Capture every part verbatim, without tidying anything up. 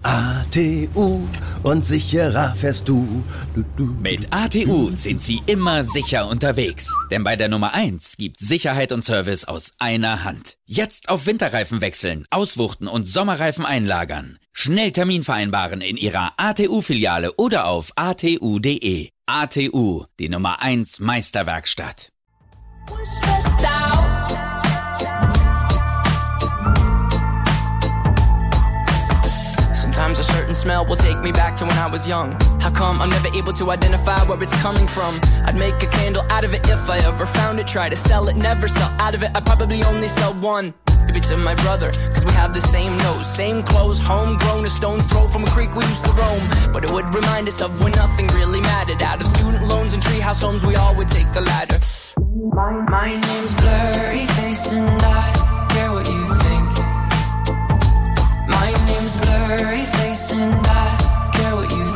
A T U und sicherer fährst du. du, du. Mit A T U sind Sie immer sicher unterwegs. Denn bei der Nummer eins gibt's Sicherheit und Service aus einer Hand. Jetzt auf Winterreifen wechseln, auswuchten und Sommerreifen einlagern. Schnell Termin vereinbaren in Ihrer A T U-Filiale oder auf a t u punkt d e. A T U, die Nummer eins Meisterwerkstatt. Sometimes a certain smell will take me back to when I was young. How come I'm never able to identify where it's coming from? I'd make a candle out of it if I ever found it. Try to sell it, never sell out of it. I'd probably only sell one. Maybe to my brother, cause we have the same nose, same clothes, homegrown, a stone's throw from a creek we used to roam. But it would remind us of when nothing really mattered. Out of student loans and treehouse homes, we all would take a ladder. My, my name's Blurry Face and I care what you think. My name's Blurry Face and I care what you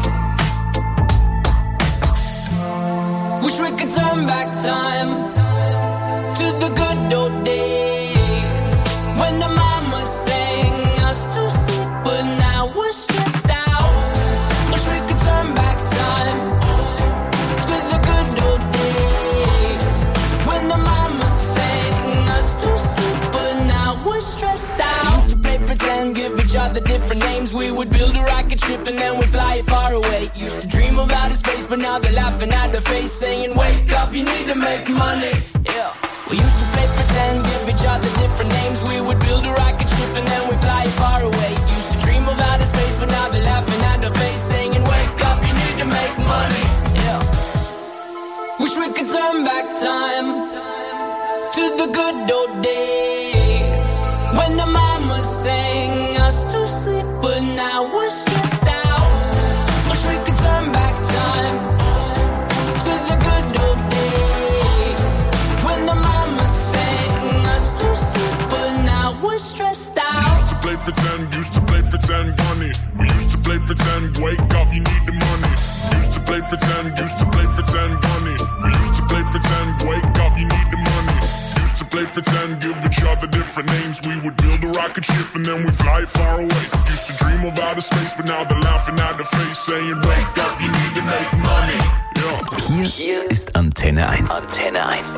think. Wish we could turn back time to the good old days when the mama sang us to sleep, but now we're stressed out. Wish we could turn back time to the good old days when the mama sang us to sleep, but now we're stressed out. We used to play pretend, give each other different names. We would build a rocket ship and then we'd fly it far away. Used to dream of outer space, but now they're laughing at the face, saying, wake up, you need to make money. Yeah. We used to play pretend, give each other different names. We would build a rocket ship and then we fly far away. Used to dream of outer space, but now they're laughing at the face, saying, wake up, you need to make money. Yeah. Wish we could turn back time to the good old days when the mama sang us to sleep, but now we're stressed out. Wish we could turn back time to the good old days when the mama sang us to sleep, but now we're stressed out. We used to play pretend, used to play pretend, bunny. We used to play pretend, wake up, you need the money. Used to play pretend, used to play pretend, bunny. We used to play pretend, wake up, you need the money. Used to play pretend, give each other different names. We would build a rocket ship and then we fly far away. Used to dream of outer space, but now they're laughing at the face, saying, wake up, you need to make money. Yeah. Hier ist Antenne eins. Antenne eins.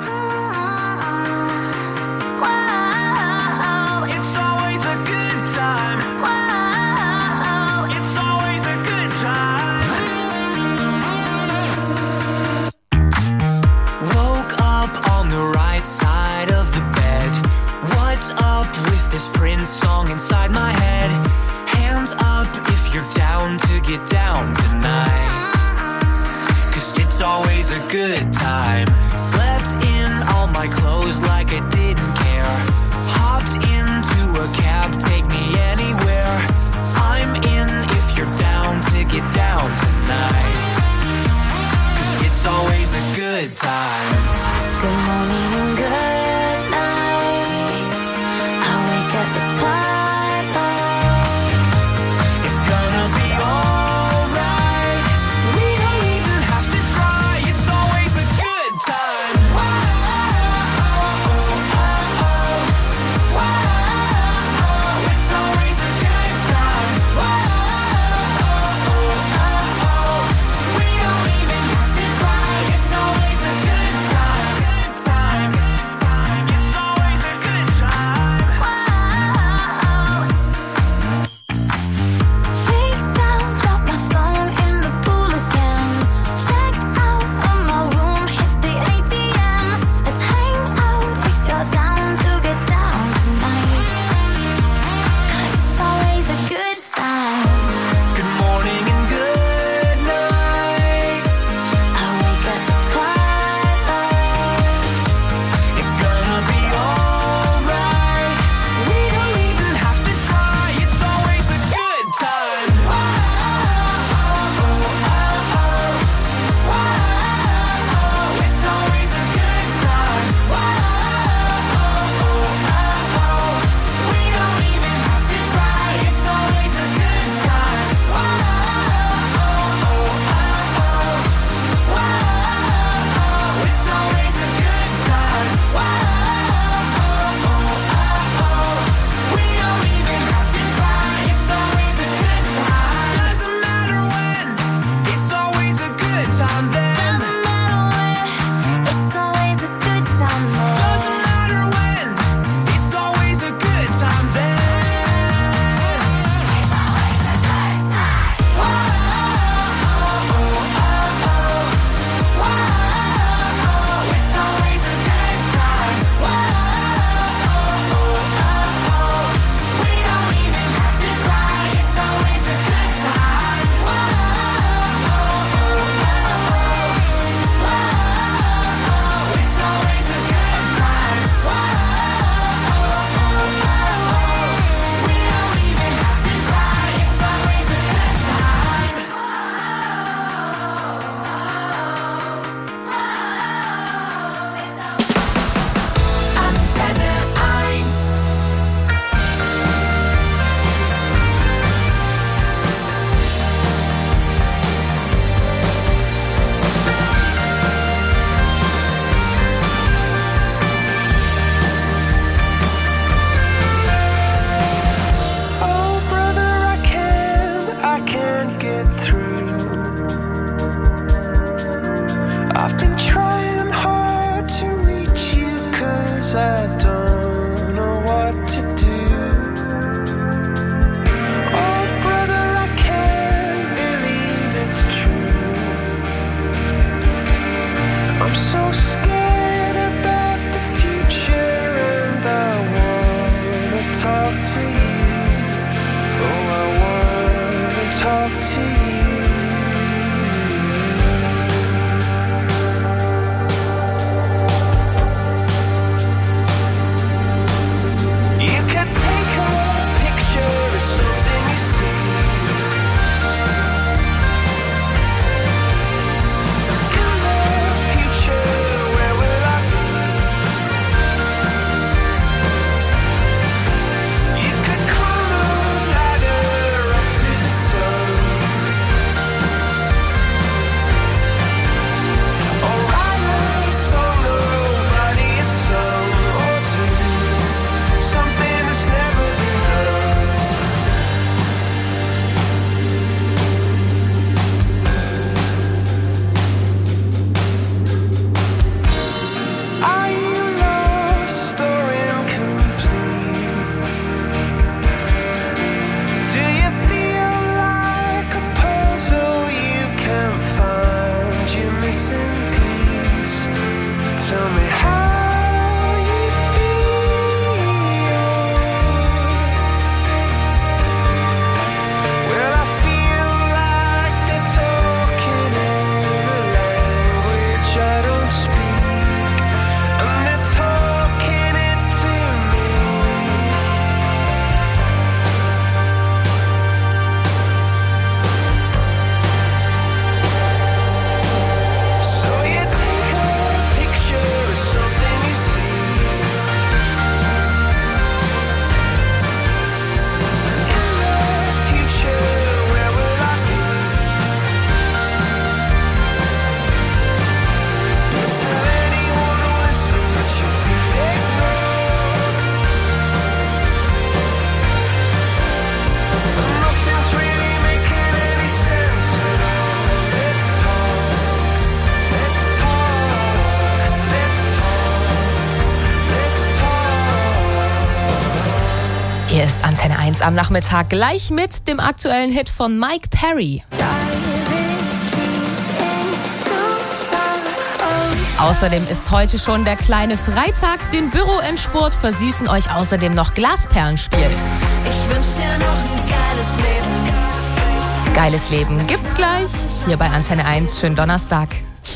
This Prince song inside my head. Hands up if you're down to get down tonight. Cause it's always a good time. Slept in all my clothes like I didn't care. Hopped into a cab, take me anywhere. I'm in if you're down to get down tonight. Cause it's always a good time. Good morning and good night. I wake up at twilight. It's gonna be alright. We don't even have to try. It's always a good time. Whoa, oh, oh, oh, oh. Whoa, it's always talk to you. You could take a picture of something you see. In the future, where will I be? You could climb a ladder up to the sun, or write a song nobody had sung, or do something that's never been done. Are you lost or incomplete? Do you feel like a puzzle you can't find your missing piece? Tell me how you feel. Well, I feel like they're talking in a language I don't speak, and they're talking it to me. So you take a picture of something you see. In the future, where will I be? Don't tell anyone to listen, but you feel ignored. And nothing's really making any sense at all. Let's talk, let's talk, let's talk, let's talk. Hier ist Antenne eins am Nachmittag gleich mit dem aktuellen Hit von Mike Perry. Außerdem ist heute schon der kleine Freitag. Den Büroendspurt versüßen euch außerdem noch Glasperlenspiel. Ich wünsch dir noch ein geiles Leben. Geiles Leben gibt's gleich hier bei Antenne eins. Schönen Donnerstag.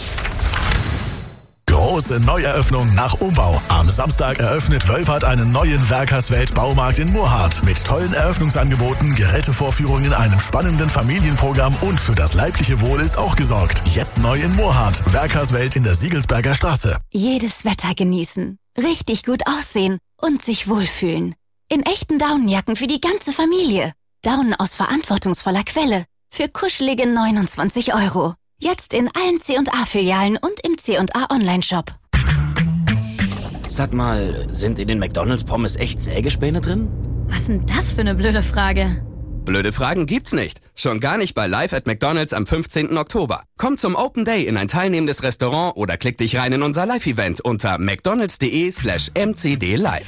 Große Neueröffnung nach Umbau. Am Samstag eröffnet Wölpert einen neuen Werkerswelt Baumarkt in Murrhardt. Mit tollen Eröffnungsangeboten, Gerätevorführungen, einem spannenden Familienprogramm und für das leibliche Wohl ist auch gesorgt. Jetzt neu in Murrhardt. Werkerswelt in der Siegelsberger Straße. Jedes Wetter genießen, richtig gut aussehen und sich wohlfühlen. In echten Daunenjacken für die ganze Familie. Daunen aus verantwortungsvoller Quelle. Für kuschelige neunundzwanzig Euro. Jetzt in allen C und A-Filialen und im C und A Online-Shop. Sag mal, sind in den McDonald's-Pommes echt Sägespäne drin? Was denn das für eine blöde Frage? Blöde Fragen gibt's nicht. Schon gar nicht bei Live at McDonald's am fünfzehnten Oktober. Komm zum Open Day in ein teilnehmendes Restaurant oder klick dich rein in unser Live-Event unter mcdonalds.de slash mcdlive.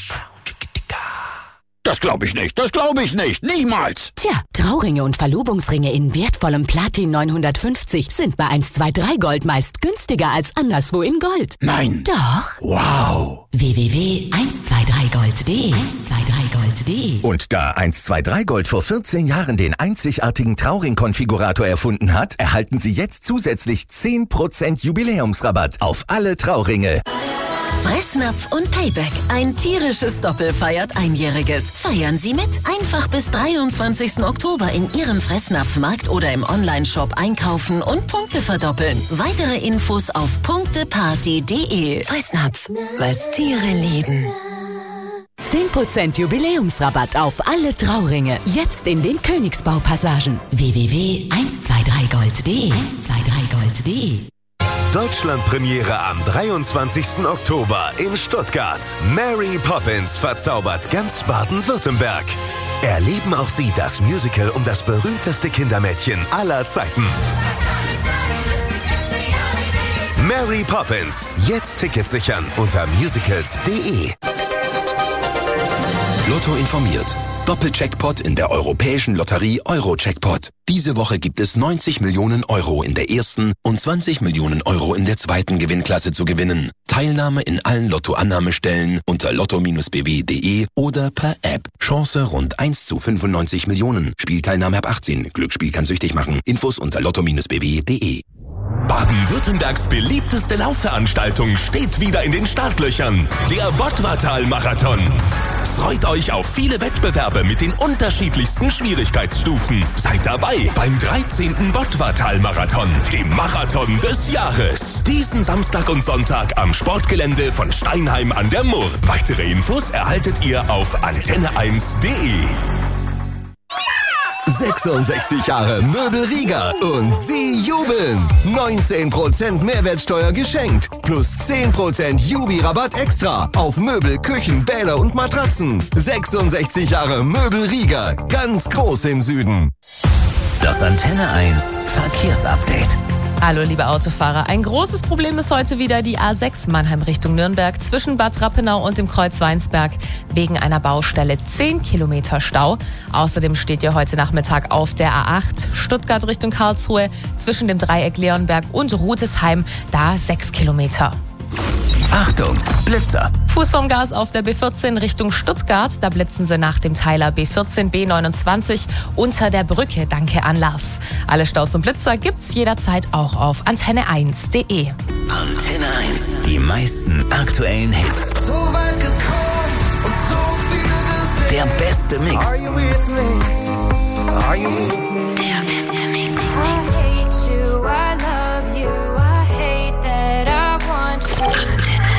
Das glaube ich nicht, das glaube ich nicht, niemals. Tja, Trauringe und Verlobungsringe in wertvollem Platin neunhundertfünfzig sind bei eins zwei drei Gold meist günstiger als anderswo in Gold. Nein. Doch. Wow. w w w punkt eins zwei drei gold punkt de eins zwei drei gold punkt de. Und da eins zwei drei Gold vor vierzehn Jahren den einzigartigen Trauring-Konfigurator erfunden hat, erhalten Sie jetzt zusätzlich zehn Prozent Jubiläumsrabatt auf alle Trauringe. Fressnapf und Payback. Ein tierisches Doppel feiert Einjähriges. Feiern Sie mit? Einfach bis dreiundzwanzigsten Oktober in Ihrem Fressnapfmarkt oder im Onlineshop einkaufen und Punkte verdoppeln. Weitere Infos auf punkteparty punkt de. Fressnapf, was Tiere lieben. zehn Prozent Jubiläumsrabatt auf alle Trauringe. Jetzt in den Königsbau-Passagen. w w w punkt eins zwei drei gold punkt de eins zwei drei gold punkt de. Deutschlandpremiere am dreiundzwanzigsten Oktober in Stuttgart. Mary Poppins verzaubert ganz Baden-Württemberg. Erleben auch Sie das Musical um das berühmteste Kindermädchen aller Zeiten. Mary Poppins. Jetzt Tickets sichern unter musicals punkt de. Lotto informiert. Doppeljackpot in der europäischen Lotterie Euro-Jackpot. Diese Woche gibt es neunzig Millionen Euro in der ersten und zwanzig Millionen Euro in der zweiten Gewinnklasse zu gewinnen. Teilnahme in allen Lottoannahmestellen unter lotto Bindestrich b w punkt de oder per App. Chance rund eins zu fünfundneunzig Millionen. Spielteilnahme ab achtzehn. Glücksspiel kann süchtig machen. Infos unter lotto Bindestrich b w punkt de. Baden-Württembergs beliebteste Laufveranstaltung steht wieder in den Startlöchern. Der Bottwartal-Marathon. Freut euch auf viele Wettbewerbe mit den unterschiedlichsten Schwierigkeitsstufen. Seid dabei beim dreizehnten Bottwartal-Marathon, dem Marathon des Jahres. Diesen Samstag und Sonntag am Sportgelände von Steinheim an der Murr. Weitere Infos erhaltet ihr auf antenne eins punkt de. sechsundsechzig Jahre Möbel Rieger und Sie jubeln. neunzehn Prozent Mehrwertsteuer geschenkt. Plus zehn Prozent Jubi-Rabatt extra auf Möbel, Küchen, Bäder und Matratzen. sechsundsechzig Jahre Möbel Rieger. Ganz groß im Süden. Das Antenne eins Verkehrsupdate. Hallo liebe Autofahrer, ein großes Problem ist heute wieder die A sechs Mannheim Richtung Nürnberg zwischen Bad Rappenau und dem Kreuz Weinsberg wegen einer Baustelle zehn Kilometer Stau. Außerdem steht ihr heute Nachmittag auf der A acht Stuttgart Richtung Karlsruhe zwischen dem Dreieck Leonberg und Rutesheim, da sechs Kilometer. Achtung, Blitzer. Fuß vom Gas auf der B vierzehn Richtung Stuttgart. Da blitzen sie nach dem Teiler B vierzehn B neunundzwanzig unter der Brücke. Danke an Lars. Alle Staus und Blitzer gibt's jederzeit auch auf antenne eins punkt de. Antenne eins. Die meisten aktuellen Hits. So weit gekommen und so viel gesehen. Der beste Mix. Are you with me? Are you with me? Der beste Mix. I hate you, I love you, I hate that I want you.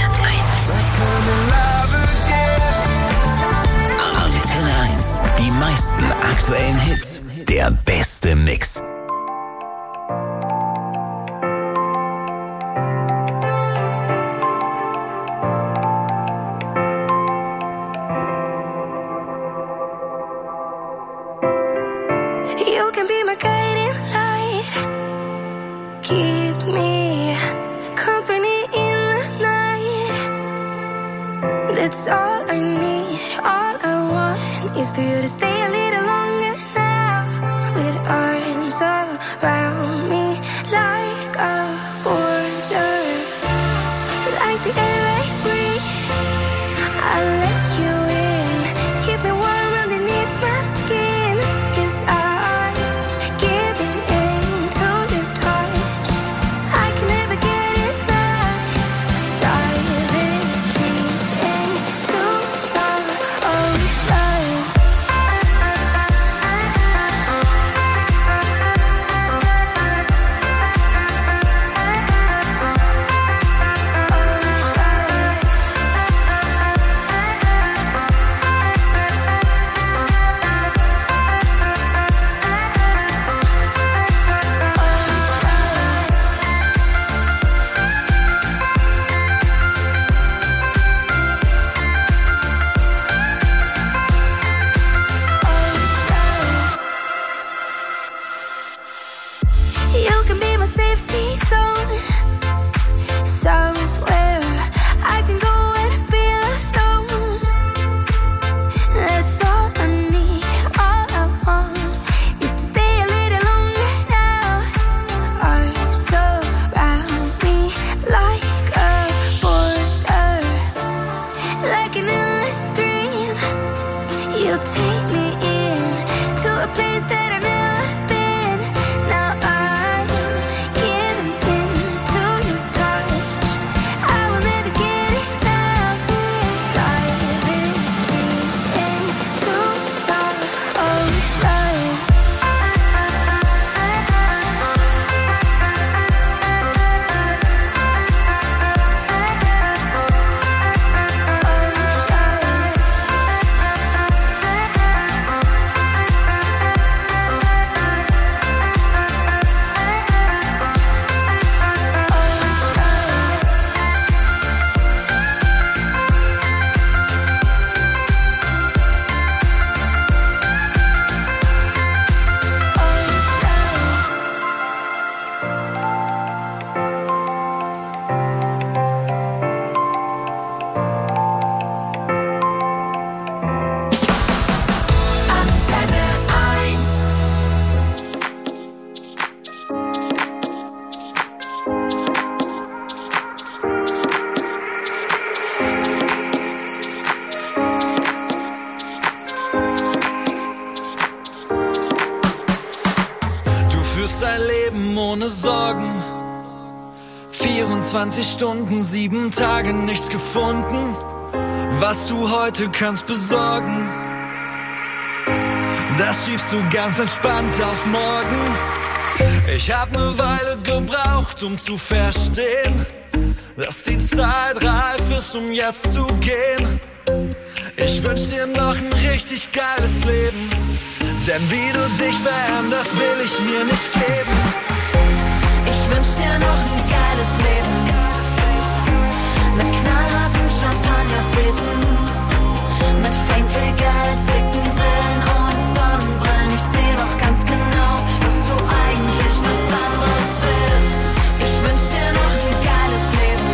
Antenne eins. Die meisten aktuellen Hits. Der beste Mix. You can be my guiding light. Keep me company in the night. That's all I need. All I want is for you to stay a little longer now. With arms around me like a border. Like the air I breathe, I'll let you in. Keep me warm underneath my skin. 'Cause I'm giving in to your touch. I can never get enough. Diving deep into the ocean. You can be my safety zone. Somewhere I can go and feel alone. That's all I need. All I want is to stay a little longer now. Arms around me like a border. Like an endless stream. You take me in to a place that I've never been. Now I'm giving in to your touch. I will never get enough. Diving deep into the ocean. führst ein Leben ohne Sorgen. vierundzwanzig Stunden, sieben Tage, nichts gefunden, was du heute kannst besorgen. Das schiebst du ganz entspannt auf morgen. Ich hab ne Weile gebraucht, um zu verstehen, dass die Zeit reif ist, um jetzt zu gehen. Ich wünsch dir noch ein richtig geiles Leben, denn wie du dich veränderst, will ich mir nicht geben. Ich wünsch dir noch ein geiles Leben, mit knallharten Champagnerfäden, mit Fame, viel Geld, dicken Villen und Sonnenbrillen. Ich seh doch ganz genau, dass du eigentlich was anderes willst. Ich wünsch dir noch ein geiles Leben,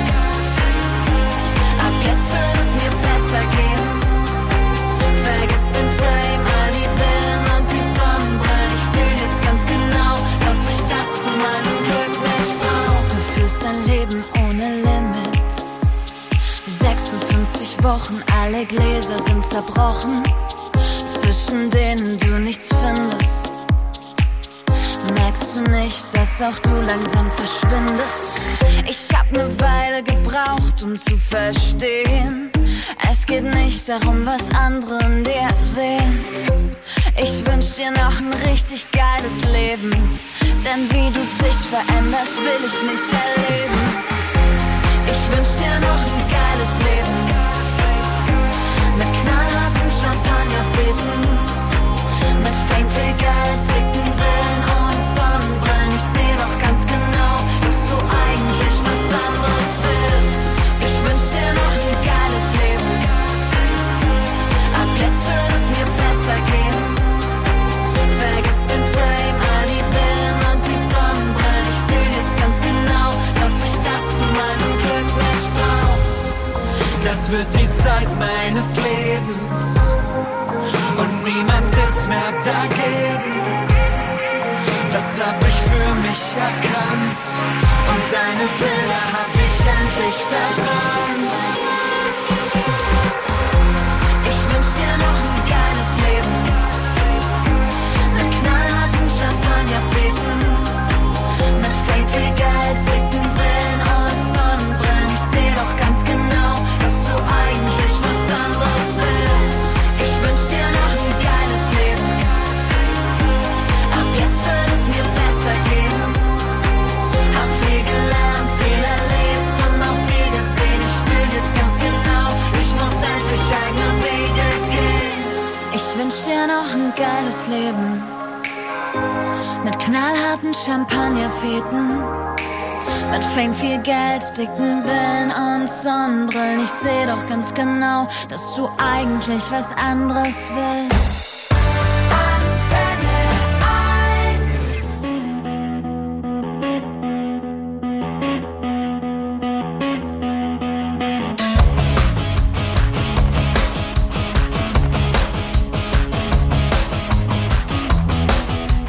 ab jetzt wird es mir besser gehen. Vergiss den Fame, all die Villen und die Sonnenbrillen. Ich fühl jetzt ganz genau, dass ich das zu meinem Glück nicht brauch. Du führst ein Leben ohne Limit, sechsundfünfzig Wochen, alle Gläser sind zerbrochen, zwischen denen du nichts findest. Merkst du nicht, dass auch du langsam verschwindest? Ich hab ne Weile gebraucht, um zu verstehen, es geht nicht darum, was andere in dir sehen. Ich wünsch dir noch ein richtig geiles Leben, denn wie du dich veränderst, will ich nicht erleben. Ich wünsch dir noch ein geiles Leben, mit knallharten Champagnerfäden, mit Fame, viel Geld, dicken Villen und Sonnenbrillen. Ich seh doch ganz genau, dass du eigentlich was anderes willst. Ich wünsch dir noch ein geiles Leben, ab jetzt wird es mir besser gehen. Vergiss den Fame, all die Villen und die Sonnenbrillen. Ich fühl jetzt ganz genau, dass ich das zu meinem Glück nicht brauch. Das wird die Zeit meines Lebens und niemand ist mehr dagegen. Das hab ich für mich erkannt und deine Bilder hab ich endlich verbrannt. Ich wünsch dir noch ein geiles Leben, mit knallharten Champagnerfäden, mit Fame, viel Geld, dicken Villen und Sonnenbrillen. Ich seh doch ganz genau, dass du eigentlich was anderes willst. Ich wünsch dir noch ein geiles Leben, ab jetzt wird es mir besser gehen. Hab viel gelernt, viel erlebt und auch viel gesehen. Ich fühl jetzt ganz genau, ich muss endlich eigene Wege gehen. Ich wünsch dir noch ein geiles Leben, mit knallharten Champagnerfäden, mit Fame, viel Geld, dicken Villen und Sonnenbrillen. Ich seh doch ganz genau, dass du eigentlich was anderes willst.